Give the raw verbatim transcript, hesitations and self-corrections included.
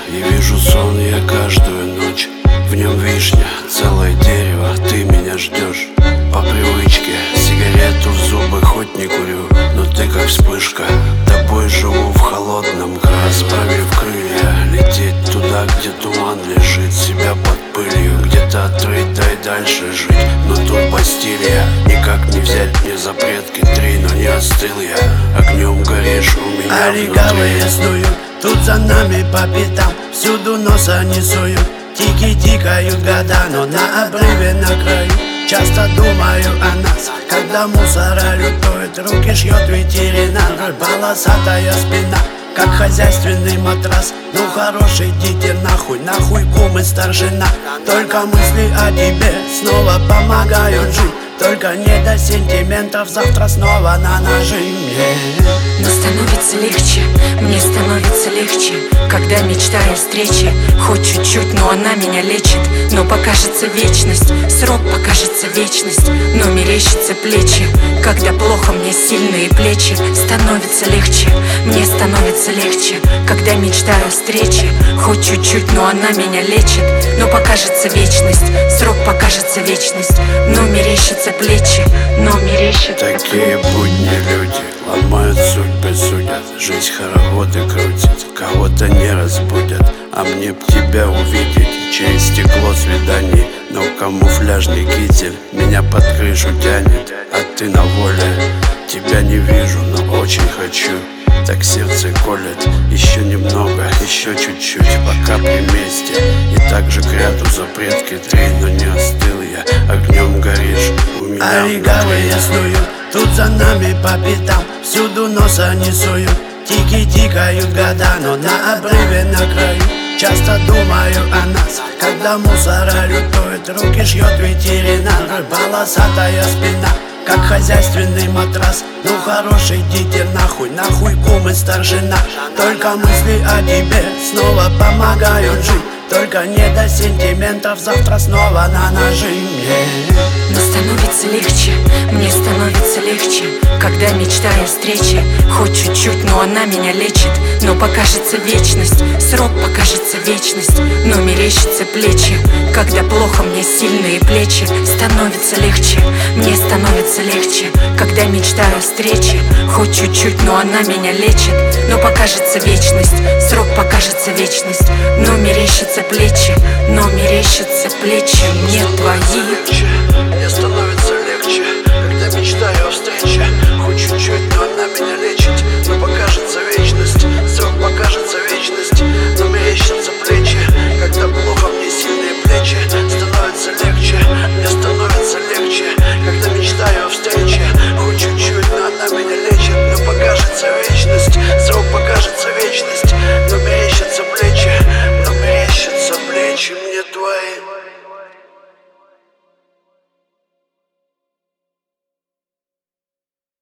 И вижу сон я каждую ночь. В нем вишня, целое дерево, ты меня ждешь. По привычке сигарету в зубы хоть не курю, но ты как вспышка, тобой живу в холодном крае. Расправив крылья, лететь туда, где туман лежит, себя под пылью где-то отрыть, дай дальше жить. Но тут Бастилия, никак не взять мне запретки три, но не остыл я, огнем горишь у меня а легавые снуют, тут за нами по пятам, всюду носа не суют. Тики тикают года, но на обрыве на краю. Часто думаю о нас, когда мусора лютует, руки шьет ветеринар, полосатая спина, как хозяйственный матрас. Ну хорош, идите нахуй, нахуй кум и старшина. Только мысли о тебе снова помогают жить. Только не до сентиментов, завтра снова на ножи. Но становится легче, мне становится легче, когда мечтаю встречи. Хоть чуть-чуть, но она меня лечит. Но покажется вечность, срок покажется вечность. Но мерещатся плечи, когда плохо, мне сильные плечи. Становится легче, мне становится легче, когда мечтаю встречи. Хоть чуть-чуть, но она меня лечит. Но покажется вечность, срок покажется вечность. Но мерещатся плечи, но мерещатся. Такие будни люди ломают судьбы, судят. Жизнь хороводы крутит, кого-то не разбудят. А мне б тебя увидеть через стекло свиданий. Но камуфляжный китель меня под крышу тянет. А ты на воле, тебя не вижу, но очень хочу. Так сердце колет, еще немного, еще чуть-чуть, пока при месте. И так же к ряду запретки три, но не остыл я, огнем горишь у меня. А легавые снуют, тут за нами по пятам, всюду носа не суют. Тики тикают года, но на обрыве на краю. Часто думаю о нас, когда мусора лютует, руки шьет ветеринар, полосатая спина, как хозяйственный матрас. Ну хорош, идите нахуй, нахуй кум и старшина. Только мысли о тебе снова помогают жить. Только не до сентиментов, завтра снова на ножи. Но становится легче, мне становится легче, когда мечтаю встречи. Хоть чуть-чуть, но она меня лечит. Но покажется вечность, срок покажется вечность. Но мерещатся плечи, когда плохо, мне сильные плечи. Становится легче, мне становится легче, когда мечтаю встречи. Хоть чуть-чуть, но она меня лечит. Но покажется вечность, срок покажется вечность. Но мерещатся плечи, но мерещатся плечи мне твои.